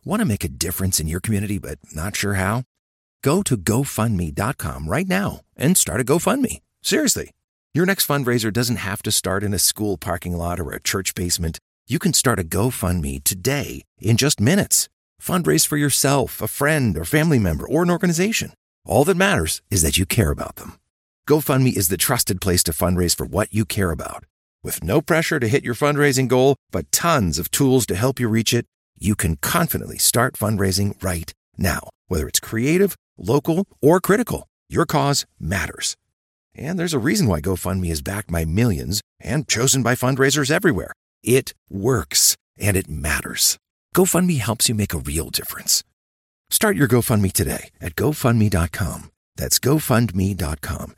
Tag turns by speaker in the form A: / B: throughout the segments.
A: Want to make a difference in your community but not sure how? Go to GoFundMe.com right now and start a GoFundMe. Seriously. Your next fundraiser doesn't have to start in a school parking lot or a church basement. You can start a GoFundMe today in just minutes. Fundraise for yourself, a friend, or family member, or an organization. All that matters is that you care about them. GoFundMe is the trusted place to fundraise for what you care about. With no pressure to hit your fundraising goal, but tons of tools to help you reach it, you can confidently start fundraising right now. Whether it's creative, local, or critical, your cause matters. And there's a reason why GoFundMe is backed by millions and chosen by fundraisers everywhere. It works, and it matters. GoFundMe helps you make a real difference. Start your GoFundMe today at GoFundMe.com. That's GoFundMe.com.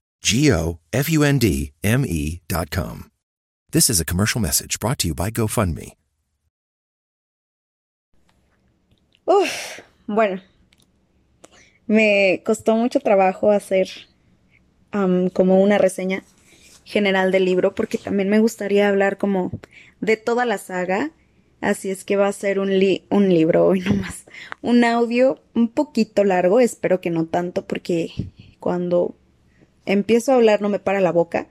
A: GoFundMe.com. This is a commercial message brought to you by GoFundMe.
B: Bueno, me costó mucho trabajo hacer como una reseña general del libro, porque también me gustaría hablar como de toda la saga. Así es que va a ser un libro hoy nomás. Un audio un poquito largo, espero que no tanto, porque cuando empiezo a hablar no me para la boca.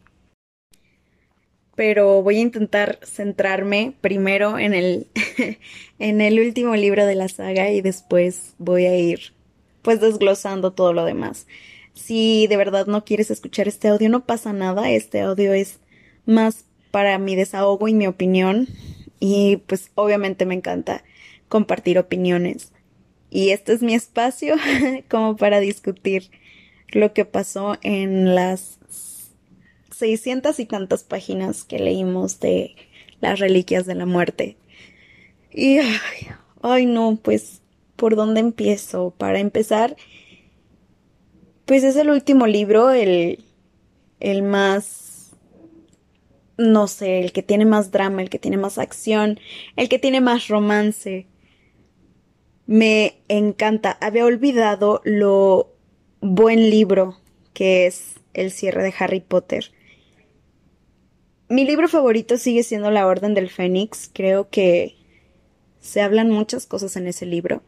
B: Pero voy a intentar centrarme primero en el, en el último libro de la saga y después voy a ir pues desglosando todo lo demás. Si de verdad no quieres escuchar este audio, no pasa nada. Este audio es más para mi desahogo y mi opinión. Y pues obviamente me encanta compartir opiniones. Y este es mi espacio como para discutir lo que pasó en las 600 y tantas páginas que leímos de las Reliquias de la Muerte. Y ay no, pues ¿por dónde empiezo? Para empezar, pues es el último libro, el más, no sé, el que tiene más drama, el que tiene más acción, el que tiene más romance. Me encanta. Había olvidado lo buen libro que es el cierre de Harry Potter. Mi libro favorito sigue siendo La Orden del Fénix. Creo que se hablan muchas cosas en ese libro.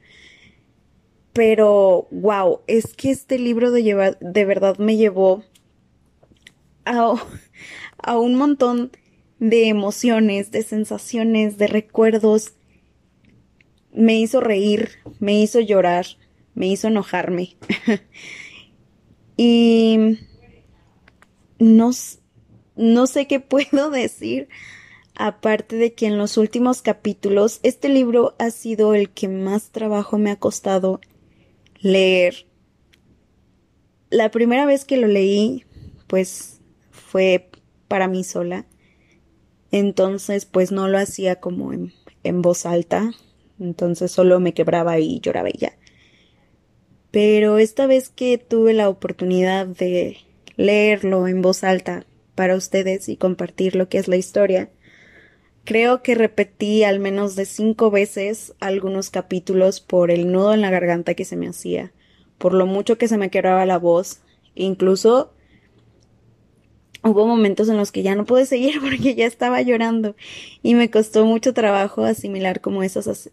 B: Pero, wow, es que este libro de verdad me llevó a un montón de emociones, de sensaciones, de recuerdos. Me hizo reír, me hizo llorar, me hizo enojarme. Y no sé qué puedo decir, aparte de que en los últimos capítulos este libro ha sido el que más trabajo me ha costado leer. La primera vez que lo leí, pues fue para mí sola. Entonces, pues no lo hacía como en voz alta. Entonces solo me quebraba y lloraba y ya. Pero esta vez que tuve la oportunidad de leerlo en voz alta para ustedes y compartir lo que es la historia, creo que repetí al menos de 5 veces algunos capítulos por el nudo en la garganta que se me hacía, por lo mucho que se me quebraba la voz. Incluso hubo momentos en los que ya no pude seguir porque ya estaba llorando y me costó mucho trabajo asimilar como esas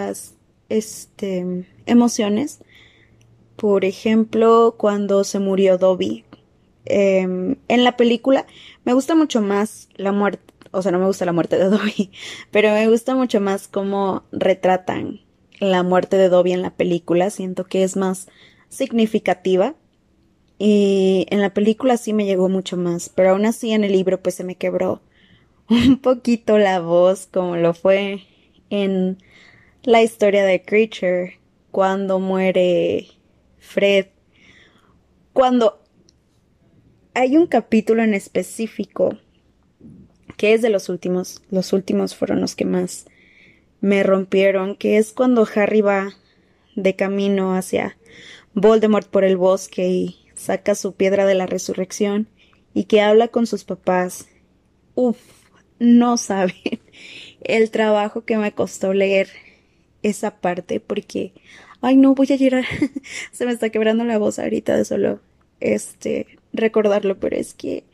B: emociones. Por ejemplo, cuando se murió Dobby. En la película me gusta mucho más la muerte, o sea, no me gusta la muerte de Dobby, pero me gusta mucho más cómo retratan la muerte de Dobby en la película. Siento que es más significativa y en la película sí me llegó mucho más, pero aún así en el libro pues se me quebró un poquito la voz, como lo fue en la historia de Creature, cuando muere Fred. Cuando hay un capítulo en específico que es de los últimos fueron los que más me rompieron, que es cuando Harry va de camino hacia Voldemort por el bosque y saca su piedra de la resurrección y que habla con sus papás. Uf, no saben el trabajo que me costó leer esa parte, porque ay no, voy a llorar. Se me está quebrando la voz ahorita de solo recordarlo, pero es que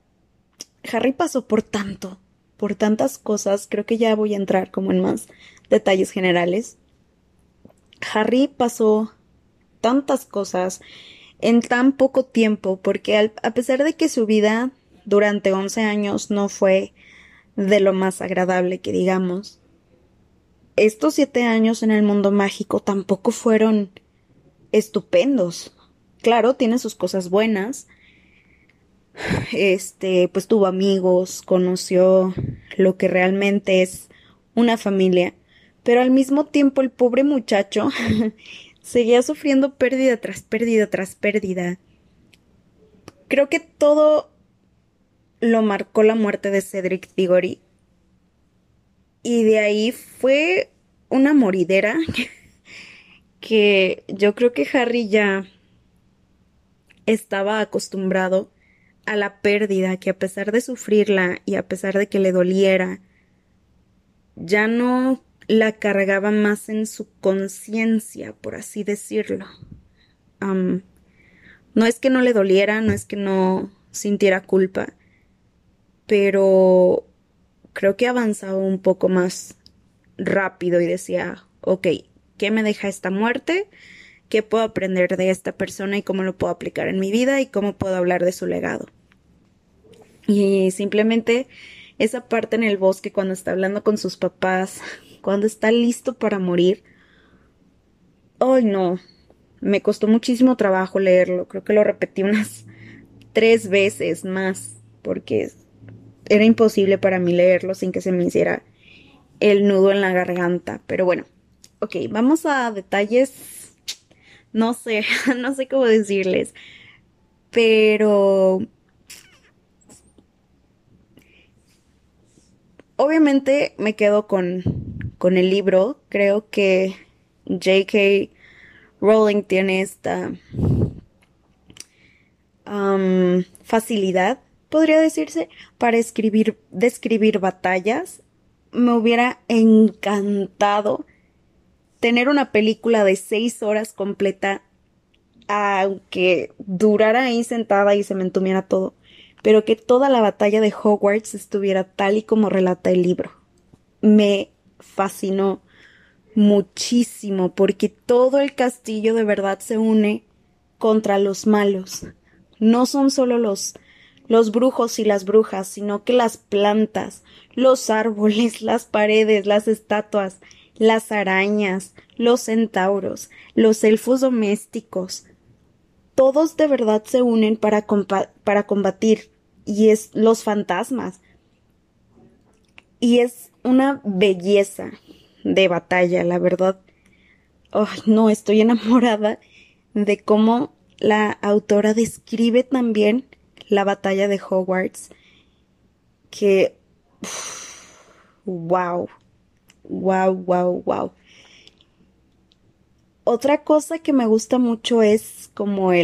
B: Harry pasó por tantas cosas. Creo que ya voy a entrar como en más detalles generales. Harry pasó tantas cosas en tan poco tiempo, porque a pesar de que su vida durante 11 años no fue de lo más agradable que digamos, estos 7 años en el mundo mágico tampoco fueron estupendos. Claro, tiene sus cosas buenas. Pues tuvo amigos, conoció lo que realmente es una familia, pero al mismo tiempo el pobre muchacho seguía sufriendo pérdida tras pérdida tras pérdida. Creo que todo lo marcó la muerte de Cedric Diggory y de ahí fue una moridera que yo creo que Harry ya estaba acostumbrado a la pérdida, que a pesar de sufrirla y a pesar de que le doliera, ya no la cargaba más en su conciencia, por así decirlo. Am, no es que no le doliera, no es que no sintiera culpa, pero creo que avanzaba un poco más rápido y decía, ok, ¿qué me deja esta muerte? ¿Qué puedo aprender de esta persona y cómo lo puedo aplicar en mi vida y cómo puedo hablar de su legado? Y simplemente esa parte en el bosque cuando está hablando con sus papás, cuando está listo para morir. Ay, no, me costó muchísimo trabajo leerlo. Creo que lo repetí unas 3 veces más porque era imposible para mí leerlo sin que se me hiciera el nudo en la garganta. Pero bueno, ok, vamos a detalles. No sé, no sé cómo decirles, pero obviamente me quedo con el libro. Creo que J.K. Rowling tiene esta facilidad, podría decirse, para describir batallas. Me hubiera encantado tener una película de 6 horas completa, aunque durara ahí sentada y se me entumiera todo, pero que toda la batalla de Hogwarts estuviera tal y como relata el libro. Me fascinó muchísimo porque todo el castillo de verdad se une contra los malos. No son solo los brujos y las brujas, sino que las plantas, los árboles, las paredes, las estatuas, las arañas, los centauros, los elfos domésticos, todos de verdad se unen para combatir, y es los fantasmas. Y es una belleza de batalla, la verdad. Ay, no, estoy enamorada de cómo la autora describe también la batalla de Hogwarts, que wow, wow, wow, wow. Otra cosa que me gusta mucho es como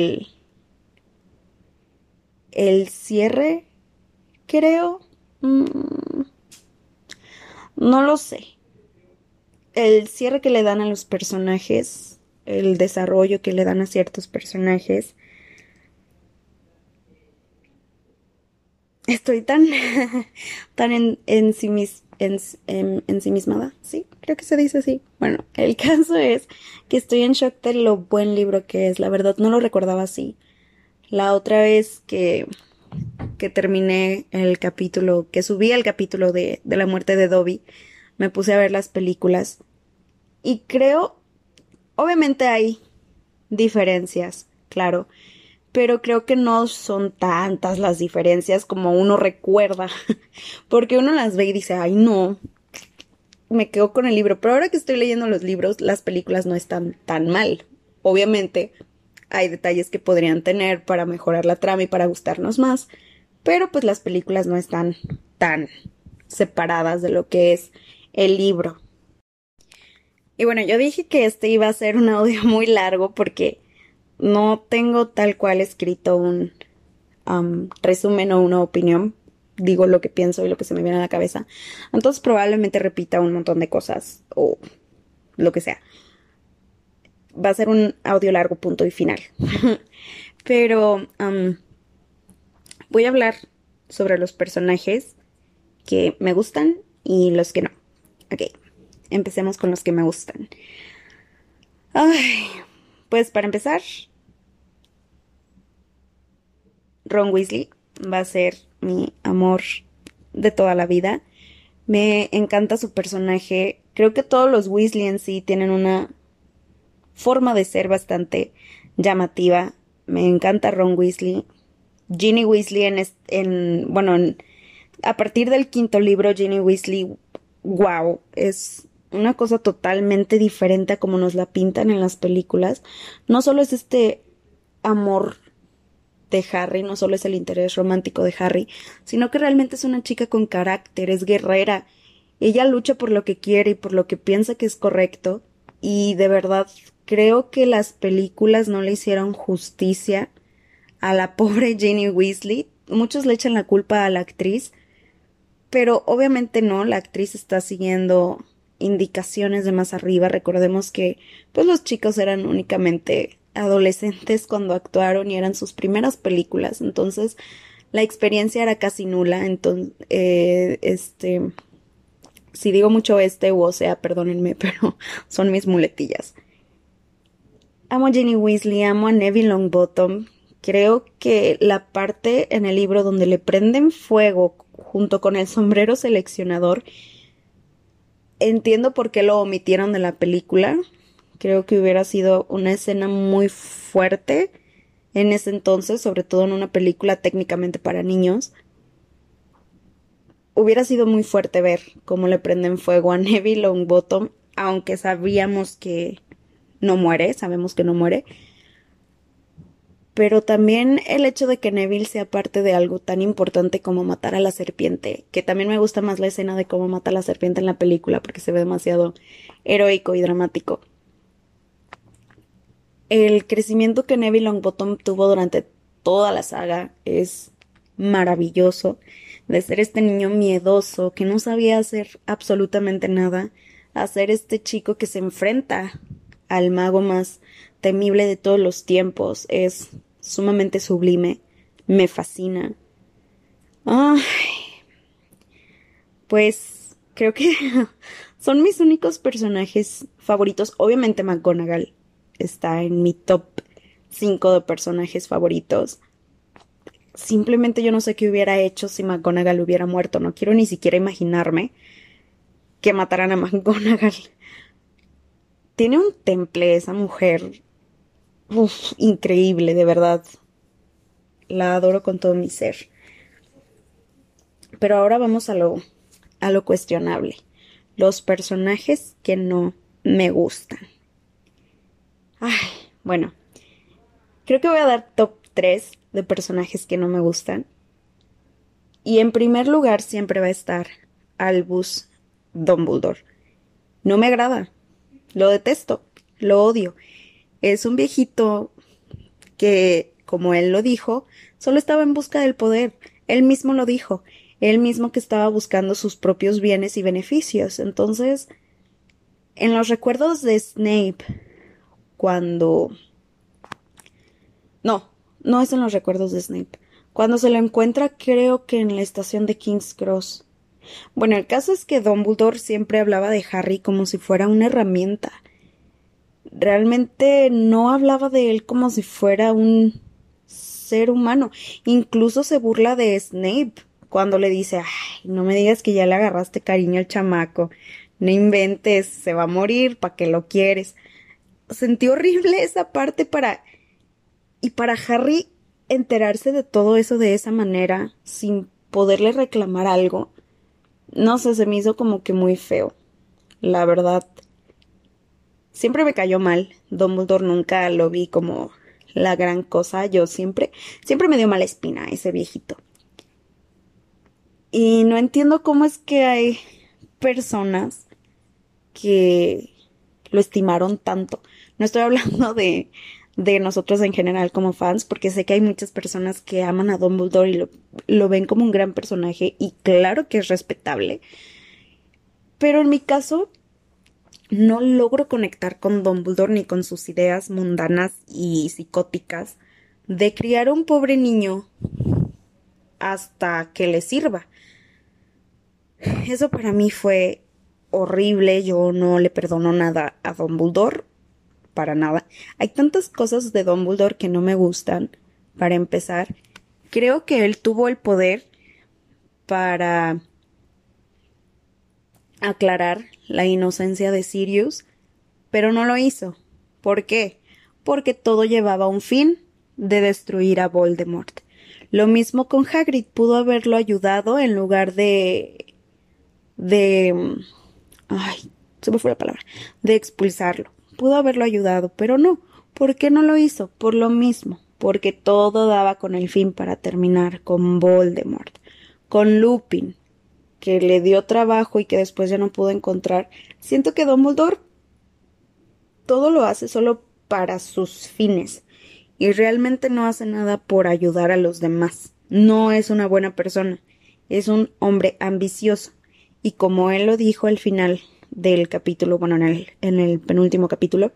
B: el cierre, creo. No lo sé. El cierre que le dan a los personajes, el desarrollo que le dan a ciertos personajes. Estoy tan, tan ensimismada, sí, creo que se dice así. Bueno, el caso es que estoy en shock de lo buen libro que es. La verdad no lo recordaba así. La otra vez que terminé el capítulo, que subí el capítulo de la muerte de Dobby, me puse a ver las películas y creo, obviamente hay diferencias, claro, pero creo que no son tantas las diferencias como uno recuerda, porque uno las ve y dice, ay no, me quedo con el libro, pero ahora que estoy leyendo los libros, las películas no están tan mal. Obviamente hay detalles que podrían tener para mejorar la trama y para gustarnos más, pero pues las películas no están tan separadas de lo que es el libro. Y bueno, yo dije que este iba a ser un audio muy largo porque no tengo tal cual escrito un resumen o una opinión. Digo lo que pienso y lo que se me viene a la cabeza. Entonces probablemente repita un montón de cosas o lo que sea. Va a ser un audio largo, punto y final. Pero voy a hablar sobre los personajes que me gustan y los que no. Ok. empecemos con los que me gustan. Ay, pues para empezar, Ron Weasley va a ser mi amor de toda la vida. Me encanta su personaje. Creo que todos los Weasley en sí tienen una forma de ser bastante llamativa. Me encanta Ron Weasley. Ginny Weasley a partir del quinto libro, Ginny Weasley, wow, es una cosa totalmente diferente a como nos la pintan en las películas. No solo es este amor de Harry, no solo es el interés romántico de Harry, sino que realmente es una chica con carácter, es guerrera. Ella lucha por lo que quiere y por lo que piensa que es correcto, y de verdad creo que las películas no le hicieron justicia a la pobre Ginny Weasley. Muchos le echan la culpa a la actriz, pero obviamente no, la actriz está siguiendo indicaciones de más arriba. Recordemos que pues los chicos eran únicamente adolescentes cuando actuaron y eran sus primeras películas, entonces la experiencia era casi nula. Entonces, si digo mucho o sea, perdónenme, pero son mis muletillas. Amo a Ginny Weasley, amo a Neville Longbottom. Creo que la parte en el libro donde le prenden fuego junto con el sombrero seleccionador, entiendo por qué lo omitieron de la película. Creo que hubiera sido una escena muy fuerte en ese entonces, sobre todo en una película técnicamente para niños. Hubiera sido muy fuerte ver cómo le prenden fuego a Neville Longbottom, aunque sabemos que no muere. Pero también el hecho de que Neville sea parte de algo tan importante como matar a la serpiente, que también me gusta más la escena de cómo mata a la serpiente en la película porque se ve demasiado heroico y dramático. El crecimiento que Neville Longbottom tuvo durante toda la saga es maravilloso. De ser este niño miedoso que no sabía hacer absolutamente nada, a ser este chico que se enfrenta al mago más temible de todos los tiempos, es sumamente sublime. Me fascina. Ay, pues creo que son mis únicos personajes favoritos. Obviamente McGonagall está en mi top 5 de personajes favoritos. Simplemente yo no sé qué hubiera hecho si McGonagall hubiera muerto. No quiero ni siquiera imaginarme que mataran a McGonagall. Tiene un temple esa mujer. Uf, increíble, de verdad. La adoro con todo mi ser. Pero ahora vamos a lo cuestionable. Los personajes que no me gustan. Ay, bueno. Creo que voy a dar top 3 de personajes que no me gustan. Y en primer lugar siempre va a estar Albus Dumbledore. No me agrada. Lo detesto. Lo odio. Es un viejito que, como él lo dijo, solo estaba en busca del poder. Él mismo lo dijo. Él mismo que estaba buscando sus propios bienes y beneficios. Entonces, en los recuerdos de Snape, cuando... No es en los recuerdos de Snape. Cuando se lo encuentra, creo que en la estación de King's Cross. Bueno, el caso es que Dumbledore siempre hablaba de Harry como si fuera una herramienta. Realmente no hablaba de él como si fuera un ser humano. Incluso se burla de Snape cuando le dice, ay, no me digas que ya le agarraste cariño al chamaco. No inventes, se va a morir, ¿para qué lo quieres? Sentí horrible esa parte para Harry enterarse de todo eso de esa manera, sin poderle reclamar algo. No sé, se me hizo como que muy feo. La verdad, siempre me cayó mal. Dumbledore nunca lo vi como la gran cosa. Yo siempre me dio mala espina ese viejito. Y no entiendo cómo es que hay personas que lo estimaron tanto. No estoy hablando de nosotros en general como fans, porque sé que hay muchas personas que aman a Dumbledore y lo ven como un gran personaje, y claro que es respetable. Pero en mi caso, no logro conectar con Dumbledore ni con sus ideas mundanas y psicóticas de criar a un pobre niño hasta que le sirva. Eso para mí fue horrible, yo no le perdono nada a Dumbledore, para nada. Hay tantas cosas de Dumbledore que no me gustan. Para empezar, creo que él tuvo el poder para aclarar la inocencia de Sirius, pero no lo hizo. ¿Por qué? Porque todo llevaba a un fin de destruir a Voldemort. Lo mismo con Hagrid, pudo haberlo ayudado en lugar de ay, se me fue la palabra, de expulsarlo. Pudo haberlo ayudado, pero no. ¿Por qué no lo hizo? Por lo mismo, porque todo daba con el fin para terminar con Voldemort, con Lupin, que le dio trabajo y que después ya no pudo encontrar. Siento que Dumbledore todo lo hace solo para sus fines y realmente no hace nada por ayudar a los demás. No es una buena persona, es un hombre ambicioso. Y como él lo dijo al final del capítulo, bueno, en el penúltimo capítulo,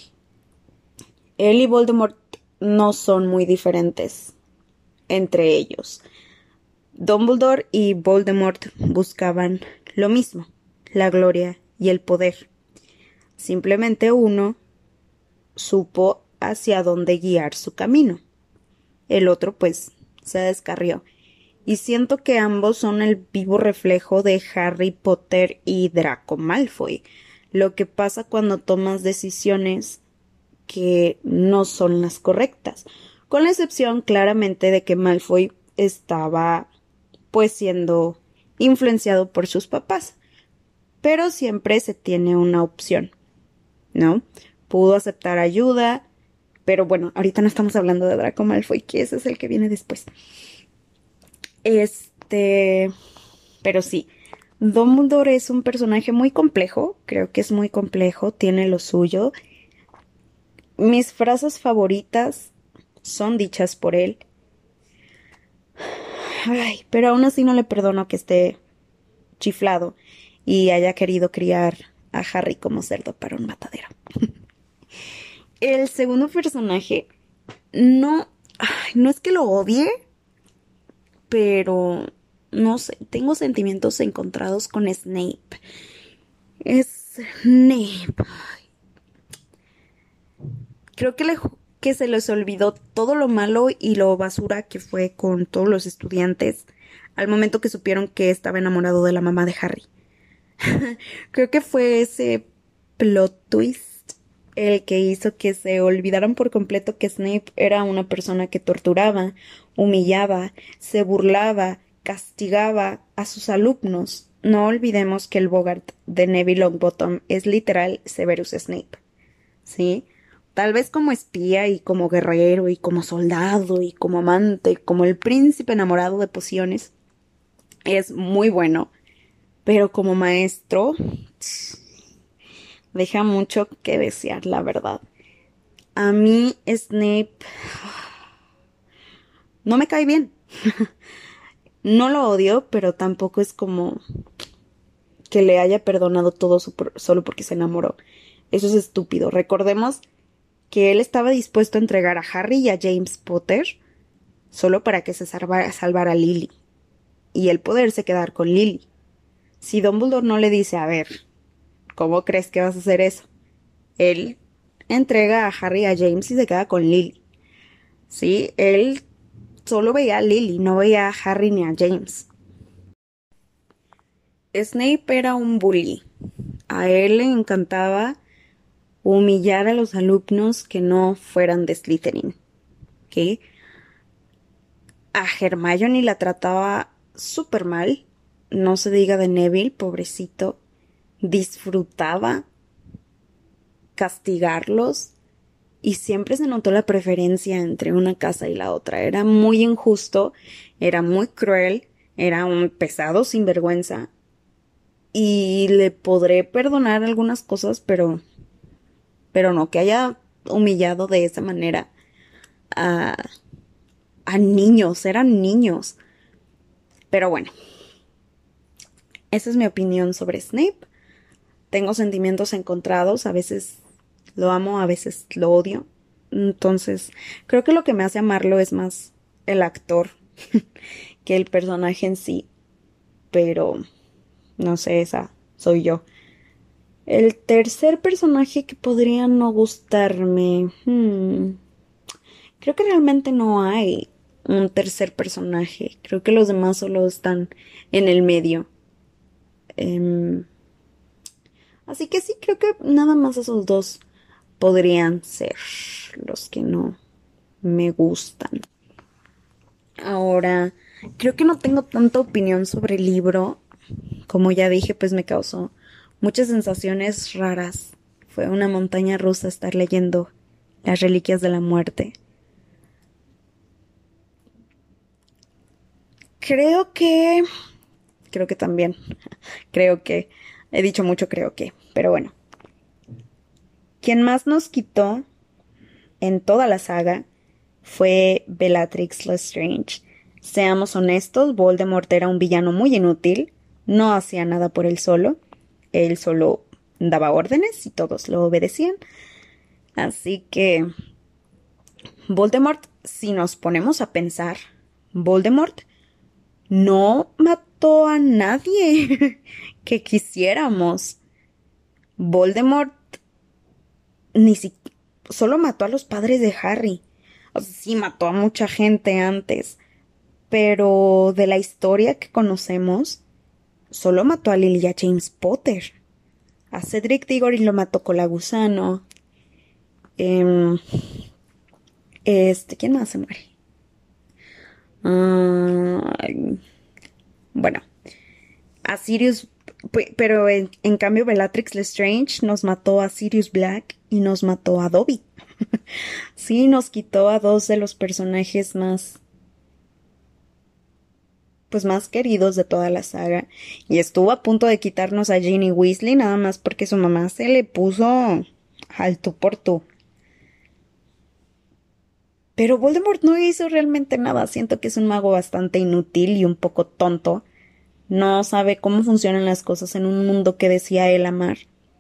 B: él y Voldemort no son muy diferentes entre ellos. Dumbledore y Voldemort buscaban lo mismo, la gloria y el poder. Simplemente uno supo hacia dónde guiar su camino. El otro, pues, se descarrió. Y siento que ambos son el vivo reflejo de Harry Potter y Draco Malfoy. Lo que pasa cuando tomas decisiones que no son las correctas. Con la excepción, claramente, de que Malfoy estaba, pues, siendo influenciado por sus papás. Pero siempre se tiene una opción, ¿no? Pudo aceptar ayuda, pero bueno, ahorita no estamos hablando de Draco Malfoy, que ese es el que viene después. Pero sí, Dumbledore es un personaje muy complejo, creo que es muy complejo, tiene lo suyo. Mis frases favoritas son dichas por él. Ay, pero aún así no le perdono que esté chiflado y haya querido criar a Harry como cerdo para un matadero. El segundo personaje no, no es que lo odie, pero no sé, tengo sentimientos encontrados con Snape. Es Snape. Creo que se les olvidó todo lo malo y lo basura que fue con todos los estudiantes al momento que supieron que estaba enamorado de la mamá de Harry. Creo que fue ese plot twist el que hizo que se olvidaran por completo que Snape era una persona que torturaba, humillaba, se burlaba, castigaba a sus alumnos. No olvidemos que el Bogart de Neville Longbottom es literal Severus Snape, ¿sí? Tal vez como espía y como guerrero y como soldado y como amante, como el príncipe enamorado de pociones, es muy bueno, pero como maestro deja mucho que desear, la verdad. A mí Snape no me cae bien. No lo odio, pero tampoco es como que le haya perdonado todo solo porque se enamoró. Eso es estúpido. Recordemos que él estaba dispuesto a entregar a Harry y a James Potter solo para que se salvara a Lily y él poderse quedar con Lily. Si Dumbledore no le dice, a ver, ¿cómo crees que vas a hacer eso? Él entrega a Harry y a James y se queda con Lily. Sí, él solo veía a Lily, no veía a Harry ni a James. Snape era un bully. A él le encantaba humillar a los alumnos que no fueran de Slytherin. ¿Ok? A Hermione la trataba súper mal. No se diga de Neville, pobrecito. Disfrutaba castigarlos y siempre se notó la preferencia entre una casa y la otra. Era muy injusto, era muy cruel, era un pesado sinvergüenza y le podré perdonar algunas cosas, pero no que haya humillado de esa manera a niños, eran niños. Pero bueno, esa es mi opinión sobre Snape. Tengo sentimientos encontrados, a veces lo amo, a veces lo odio. Entonces, creo que lo que me hace amarlo es más el actor que el personaje en sí. Pero, no sé, esa soy yo. El tercer personaje que podría no gustarme. Creo que realmente no hay un tercer personaje. Creo que los demás solo están en el medio. Em, Así que sí, creo que nada más esos dos podrían ser los que no me gustan. Ahora, creo que no tengo tanta opinión sobre el libro. Como ya dije, pues me causó muchas sensaciones raras. Fue una montaña rusa estar leyendo Las Reliquias de la Muerte. Creo que... Creo que también. Creo que... He dicho mucho creo que. Pero bueno. Quien más nos quitó en toda la saga fue Bellatrix Lestrange. Seamos honestos, Voldemort era un villano muy inútil, no hacía nada por él solo daba órdenes y todos lo obedecían. Así que Voldemort, si nos ponemos a pensar, Voldemort no mató a nadie que quisiéramos. Voldemort ni siquiera solo mató a los padres de Harry. O sea, sí mató a mucha gente antes, pero de la historia que conocemos, solo mató a Lily y a James Potter. A Cedric Diggory lo mató con la gusano. Em, ¿Quién más se muere? Ay, bueno, a Sirius, pero en cambio Bellatrix Lestrange nos mató a Sirius Black y nos mató a Dobby. Sí, nos quitó a dos de los personajes más, pues más queridos de toda la saga. Y estuvo a punto de quitarnos a Ginny Weasley nada más porque su mamá se le puso al tú por tú. Pero Voldemort no hizo realmente nada. Siento que es un mago bastante inútil y un poco tonto. No sabe cómo funcionan las cosas en un mundo que decía él amar.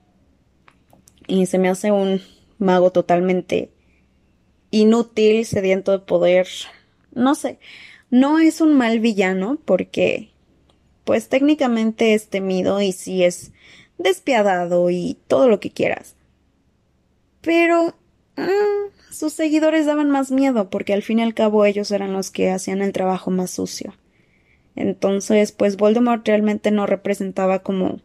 B: Y se me hace un mago totalmente inútil, sediento de poder. No sé, no es un mal villano porque, pues técnicamente es temido y sí es despiadado y todo lo que quieras. Pero sus seguidores daban más miedo porque al fin y al cabo ellos eran los que hacían el trabajo más sucio. Entonces, pues Voldemort realmente no representaba como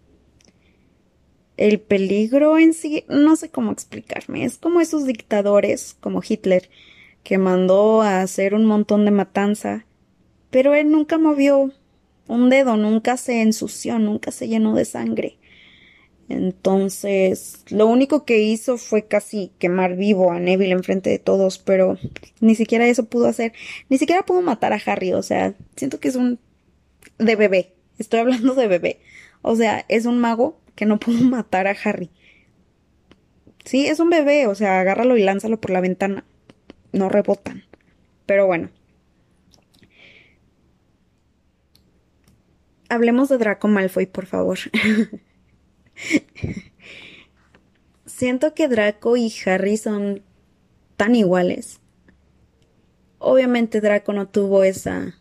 B: el peligro en sí, no sé cómo explicarme. Es como esos dictadores, como Hitler, que mandó a hacer un montón de matanza, pero él nunca movió un dedo, nunca se ensució, nunca se llenó de sangre. Entonces, lo único que hizo fue casi quemar vivo a Neville enfrente de todos, pero ni siquiera eso pudo hacer. Ni siquiera pudo matar a Harry, o sea, siento que es un... de bebé. Estoy hablando de bebé. O sea, es un mago que no pudo matar a Harry. Sí, es un bebé, o sea, agárralo y lánzalo por la ventana. No rebotan. Pero bueno, hablemos de Draco Malfoy, por favor. Siento que Draco y Harry son tan iguales. Obviamente Draco no tuvo esa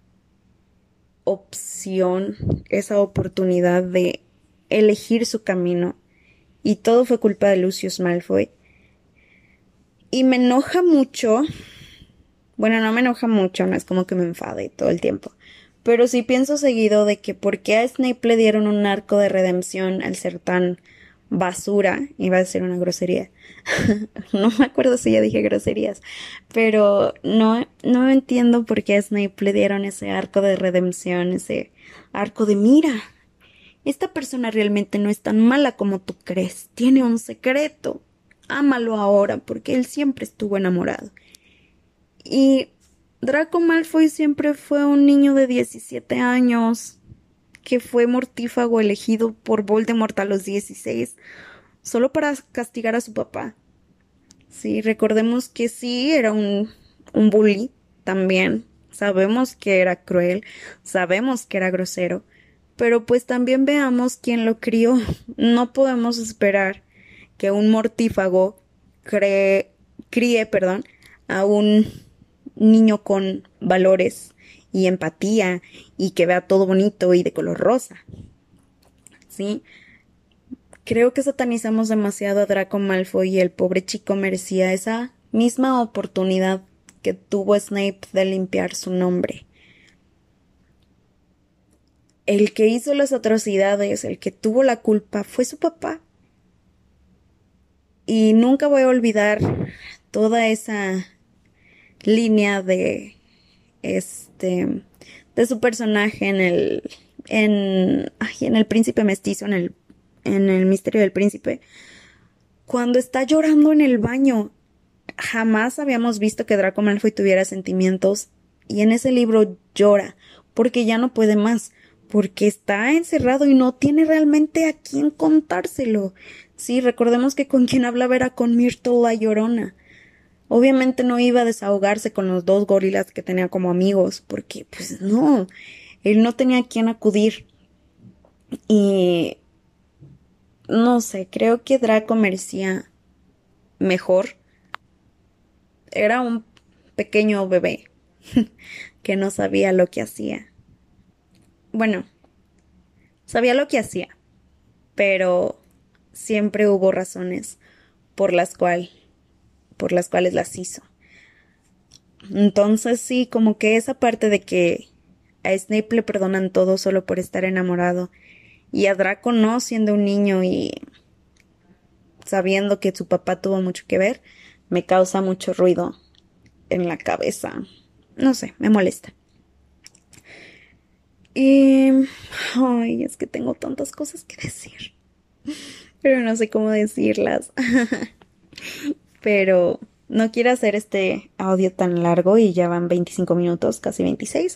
B: opción, esa oportunidad de elegir su camino. Y todo fue culpa de Lucius Malfoy. Y me enoja mucho. Bueno, no me enoja mucho, no es como que me enfade todo el tiempo. Pero sí pienso seguido de que por qué a Snape le dieron un arco de redención al ser tan basura. Iba a ser una grosería. No me acuerdo si ya dije groserías. Pero no entiendo por qué a Snape le dieron ese arco de redención, ese arco de mira. Esta persona realmente no es tan mala como tú crees. Tiene un secreto. Ámalo ahora, porque él siempre estuvo enamorado. Y Draco Malfoy siempre fue un niño de 17 años que fue mortífago elegido por Voldemort a los 16 solo para castigar a su papá. Sí, recordemos que sí, era un bully también. Sabemos que era cruel, sabemos que era grosero, pero pues también veamos quién lo crió. No podemos esperar que un mortífago críe, perdón, a un niño con valores y empatía y que vea todo bonito y de color rosa. ¿Sí? Creo que satanizamos demasiado a Draco Malfoy y el pobre chico merecía esa misma oportunidad que tuvo Snape de limpiar su nombre. El que hizo las atrocidades, el que tuvo la culpa, fue su papá. Y nunca voy a olvidar toda esa línea de de su personaje en el Príncipe Mestizo, en el Misterio del Príncipe, cuando está llorando en el baño. Jamás habíamos visto que Draco Malfoy tuviera sentimientos, y en ese libro llora porque ya no puede más, porque está encerrado y no tiene realmente a quién contárselo. Sí, recordemos que con quien hablaba era con Myrtle la Llorona. Obviamente no iba a desahogarse con los dos gorilas que tenía como amigos, porque pues no, él no tenía a quién acudir. Y no sé, creo que Draco merecía mejor. Era un pequeño bebé que no sabía lo que hacía. Bueno, sabía lo que hacía, pero siempre hubo razones por por las cuales las hizo. Entonces sí, como que esa parte de que a Snape le perdonan todo solo por estar enamorado, y a Draco no, siendo un niño y sabiendo que su papá tuvo mucho que ver, me causa mucho ruido en la cabeza. No sé, me molesta. Y ay, es que tengo tantas cosas que decir, pero no sé cómo decirlas. Pero no quiero hacer este audio tan largo y ya van 25 minutos, casi 26.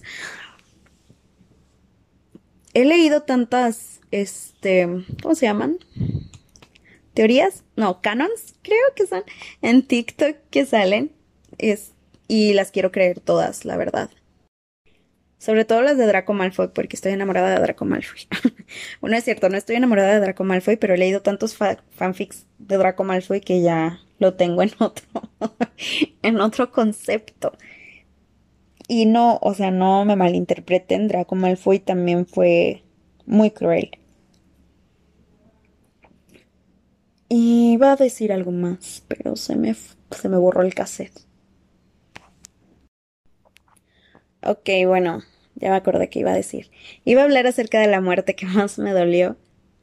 B: He leído tantas, ¿cómo se llaman? ¿Teorías? No, canons, creo que son, en TikTok que salen. Y las quiero creer todas, la verdad. Sobre todo las de Draco Malfoy, porque estoy enamorada de Draco Malfoy. Bueno, es cierto, no estoy enamorada de Draco Malfoy, pero he leído tantos fanfics de Draco Malfoy que ya lo tengo en otro, en otro concepto. Y no, o sea, no me malinterpreten, Draco Malfoy también fue muy cruel. Y iba a decir algo más, pero se me borró el cassette. Ok, bueno, ya me acordé que iba a decir. Iba a hablar acerca de la muerte que más me dolió.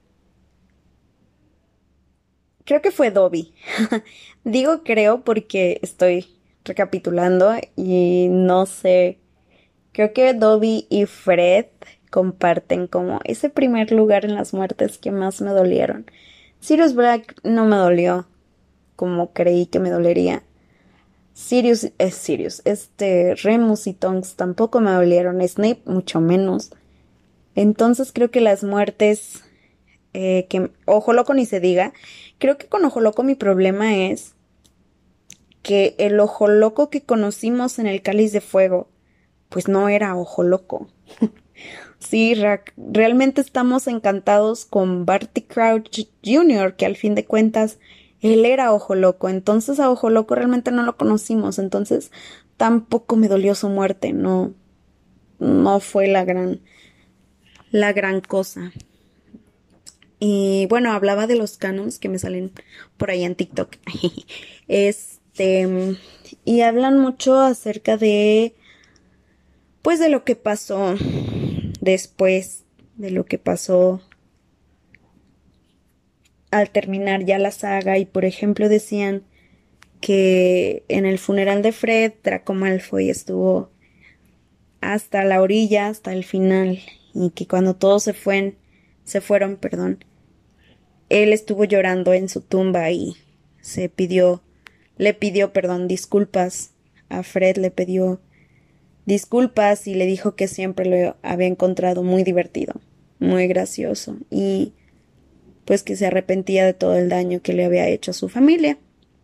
B: Creo que fue Dobby. Digo creo porque estoy recapitulando y no sé. Creo que Dobby y Fred comparten como ese primer lugar en las muertes que más me dolieron. Sirius Black no me dolió como creí que me dolería. Remus y Tonks tampoco me dolieron. Snape mucho menos. Entonces creo que las muertes que Ojo Loco ni se diga. Creo que con Ojo Loco mi problema es que el Ojo Loco que conocimos en el Cáliz de Fuego, pues no era Ojo Loco. Sí, realmente estamos encantados con Barty Crouch Jr., que al fin de cuentas él era Ojo Loco. Entonces a Ojo Loco realmente no lo conocimos, entonces tampoco me dolió su muerte, no, no fue la gran cosa. Y bueno, hablaba de los canons que me salen por ahí en TikTok. Y hablan mucho acerca de, pues, de lo que pasó después, de lo que pasó al terminar ya la saga. Y por ejemplo decían que en el funeral de Fred, Draco Malfoy estuvo hasta la orilla, hasta el final, y que cuando todos se fueron, perdón, él estuvo llorando en su tumba y le pidió, perdón, disculpas a Fred, le pidió disculpas y le dijo que siempre lo había encontrado muy divertido, muy gracioso y pues que se arrepentía de todo el daño que le había hecho a su familia.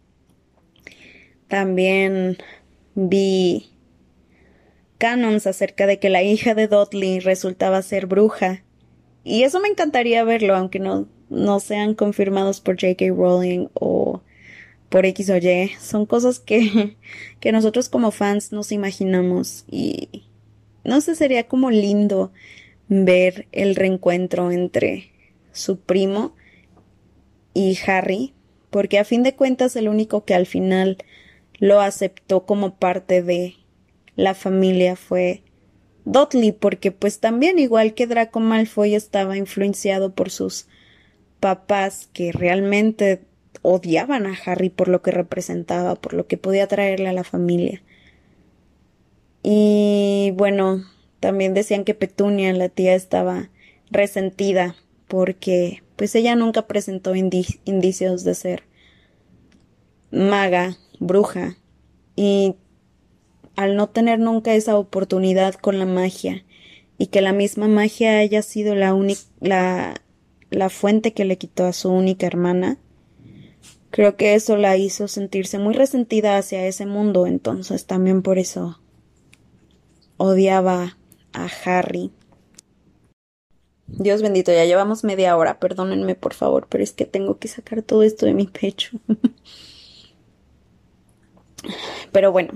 B: También vi canons acerca de que la hija de Dudley resultaba ser bruja. Y eso me encantaría verlo, aunque no sean confirmados por J.K. Rowling o por X o Y. Son cosas que nosotros como fans nos imaginamos. Y no sé, sería como lindo ver el reencuentro entre su primo y Harry, porque a fin de cuentas el único que al final lo aceptó como parte de la familia fue Dudley, porque pues también igual que Draco Malfoy estaba influenciado por sus papás que realmente odiaban a Harry por lo que representaba, por lo que podía traerle a la familia. Y bueno, también decían que Petunia, la tía, estaba resentida porque pues ella nunca presentó indicios de ser maga, bruja, y al no tener nunca esa oportunidad con la magia y que la misma magia haya sido la fuente que le quitó a su única hermana, creo que eso la hizo sentirse muy resentida hacia ese mundo, entonces también por eso odiaba a Harry. Dios bendito, ya llevamos media hora, perdónenme por favor, pero es que tengo que sacar todo esto de mi pecho. Pero bueno,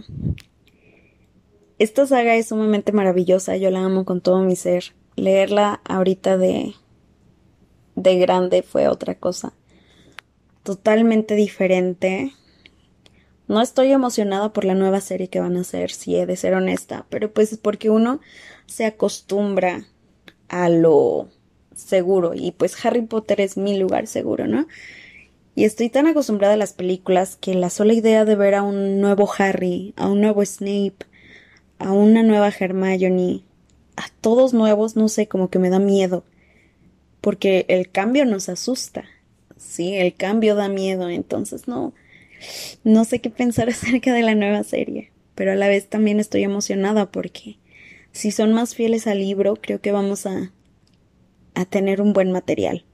B: esta saga es sumamente maravillosa, yo la amo con todo mi ser. Leerla ahorita de grande fue otra cosa totalmente diferente. No estoy emocionada por la nueva serie que van a hacer, si he de ser honesta, pero pues es porque uno se acostumbra a lo seguro y pues Harry Potter es mi lugar seguro, ¿no? Y estoy tan acostumbrada a las películas que la sola idea de ver a un nuevo Harry, a un nuevo Snape, a una nueva Hermione, a todos nuevos, no sé, como que me da miedo, porque el cambio nos asusta, sí, el cambio da miedo, entonces no sé qué pensar acerca de la nueva serie, pero a la vez también estoy emocionada porque si son más fieles al libro, creo que vamos a tener un buen material.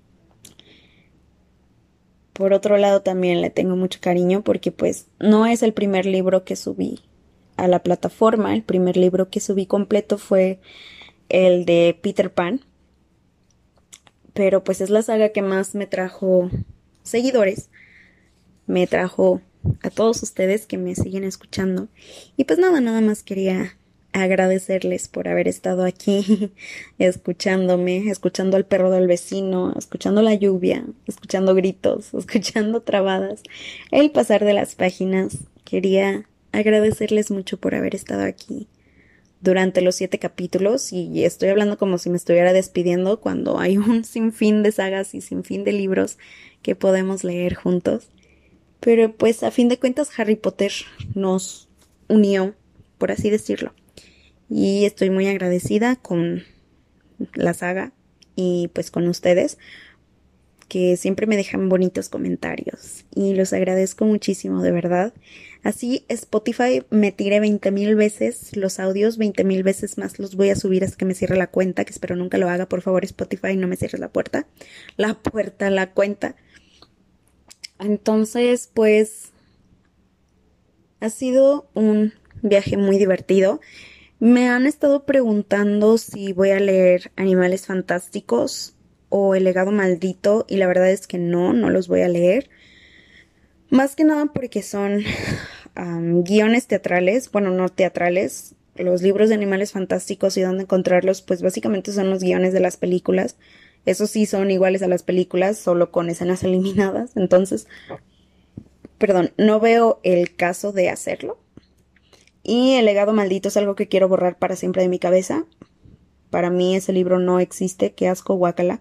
B: Por otro lado, también le tengo mucho cariño porque pues no es el primer libro que subí a la plataforma. El primer libro que subí completo fue el de Peter Pan, pero pues es la saga que más me trajo seguidores, me trajo a todos ustedes que me siguen escuchando. Y pues nada más quería agradecerles por haber estado aquí escuchándome, escuchando al perro del vecino, escuchando la lluvia, escuchando gritos, escuchando trabadas, el pasar de las páginas. Quería agradecerles mucho por haber estado aquí durante los 7 capítulos y estoy hablando como si me estuviera despidiendo cuando hay un sinfín de sagas y sinfín de libros que podemos leer juntos. Pero pues a fin de cuentas Harry Potter nos unió, por así decirlo. Y estoy muy agradecida con la saga y pues con ustedes que siempre me dejan bonitos comentarios y los agradezco muchísimo, de verdad. Así Spotify me tire 20,000 veces los audios, 20,000 veces más los voy a subir hasta que me cierre la cuenta, que espero nunca lo haga, por favor Spotify, no me cierres la puerta, la cuenta. Entonces, pues ha sido un viaje muy divertido. Me han estado preguntando si voy a leer Animales Fantásticos o El Legado Maldito y la verdad es que no los voy a leer. Más que nada porque son guiones teatrales, bueno, no teatrales. Los libros de Animales Fantásticos y dónde encontrarlos, pues básicamente son los guiones de las películas. Esos sí son iguales a las películas, solo con escenas eliminadas. Entonces, perdón, no veo el caso de hacerlo. Y El Legado Maldito es algo que quiero borrar para siempre de mi cabeza. Para mí ese libro no existe, qué asco, guácala.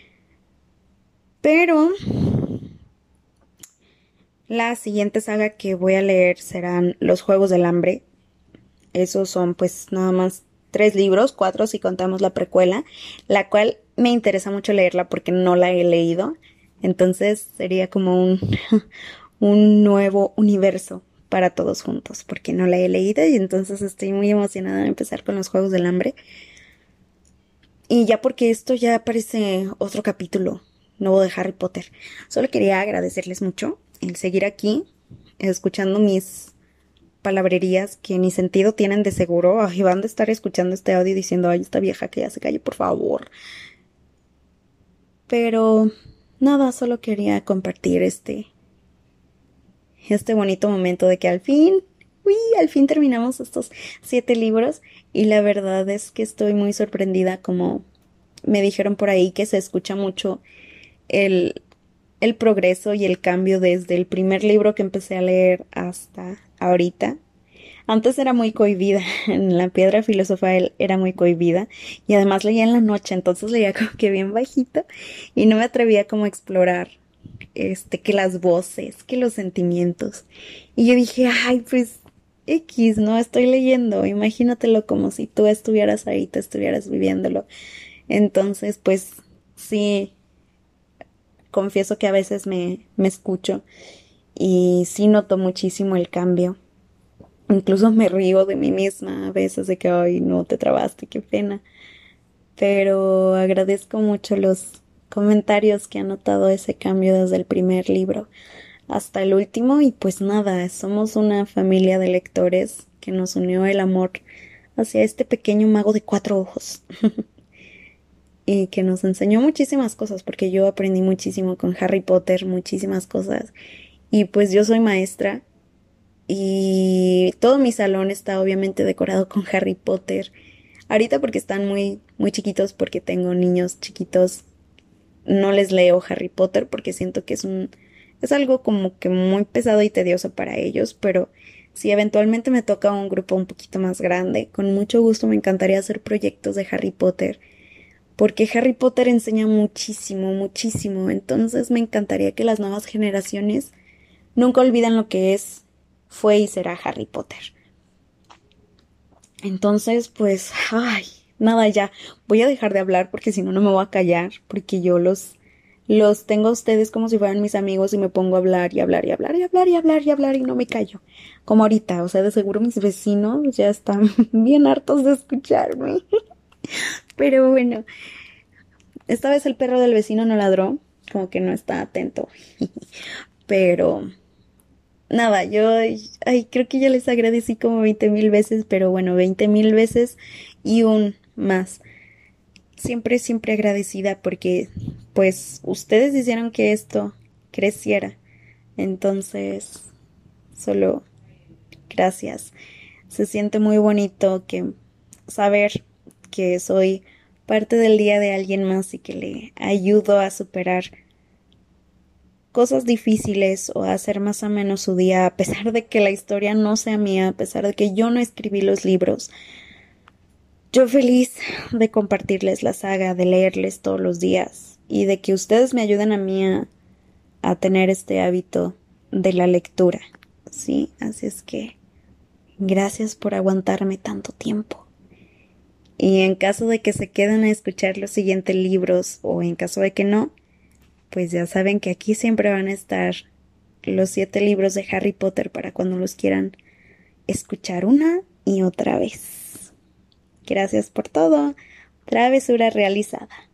B: Pero la siguiente saga que voy a leer serán Los Juegos del Hambre. Esos son pues nada más 3 libros, 4 si contamos la precuela, la cual me interesa mucho leerla porque no la he leído. Entonces sería como un nuevo universo para todos juntos, porque no la he leído y entonces estoy muy emocionada de empezar con Los Juegos del Hambre. Y ya porque esto ya parece otro capítulo nuevo de Harry Potter. Solo quería agradecerles mucho el seguir aquí, escuchando mis palabrerías que ni sentido tienen de seguro. Ay, van de estar escuchando este audio diciendo, ay, esta vieja que ya se calle, por favor. Pero nada, solo quería compartir este bonito momento de que al fin terminamos estos 7 libros y la verdad es que estoy muy sorprendida, como me dijeron por ahí que se escucha mucho el el progreso y el cambio desde el primer libro que empecé a leer hasta ahorita. Antes era muy cohibida, en La Piedra Filosofal era muy cohibida y además leía en la noche, entonces leía como que bien bajito y no me atrevía como a explorar que las voces, que los sentimientos. Y yo dije, ay, pues X, no estoy leyendo, imagínatelo como si tú estuvieras ahí, te estuvieras viviéndolo. Entonces, pues sí, confieso que a veces me escucho y sí noto muchísimo el cambio. Incluso me río de mí misma a veces de que, ay, no te trabaste, qué pena. Pero agradezco mucho los comentarios que han notado ese cambio desde el primer libro hasta el último y pues nada, somos una familia de lectores que nos unió el amor hacia este pequeño mago de 4 ojos y que nos enseñó muchísimas cosas porque yo aprendí muchísimo con Harry Potter, muchísimas cosas y pues yo soy maestra y todo mi salón está obviamente decorado con Harry Potter. Ahorita porque están muy, muy chiquitos, porque tengo niños chiquitos, no les leo Harry Potter porque siento que es algo como que muy pesado y tedioso para ellos, pero si eventualmente me toca un grupo un poquito más grande, con mucho gusto me encantaría hacer proyectos de Harry Potter, porque Harry Potter enseña muchísimo, muchísimo, entonces me encantaría que las nuevas generaciones nunca olviden lo que fue y será Harry Potter. Entonces, pues, ay, nada, ya voy a dejar de hablar porque si no, no me voy a callar, porque yo los tengo a ustedes como si fueran mis amigos y me pongo a hablar y hablar y hablar y hablar y hablar y hablar y no me callo. Como ahorita, o sea, de seguro mis vecinos ya están bien hartos de escucharme. Pero bueno, esta vez el perro del vecino no ladró, como que no está atento. Pero nada, yo, ay, creo que ya les agradecí como 20,000 veces, pero bueno, 20,000 veces y un más. Siempre, siempre agradecida porque, pues, ustedes hicieron que esto creciera. Entonces, solo gracias. Se siente muy bonito que saber que soy parte del día de alguien más y que le ayudo a superar cosas difíciles o a hacer más o menos su día, a pesar de que la historia no sea mía, a pesar de que yo no escribí los libros. Yo feliz de compartirles la saga, de leerles todos los días y de que ustedes me ayuden a mí a tener este hábito de la lectura, ¿sí? Así es que gracias por aguantarme tanto tiempo. Y en caso de que se queden a escuchar los siguientes libros o en caso de que no, pues ya saben que aquí siempre van a estar los 7 libros de Harry Potter para cuando los quieran escuchar una y otra vez. Gracias por todo. Travesura realizada.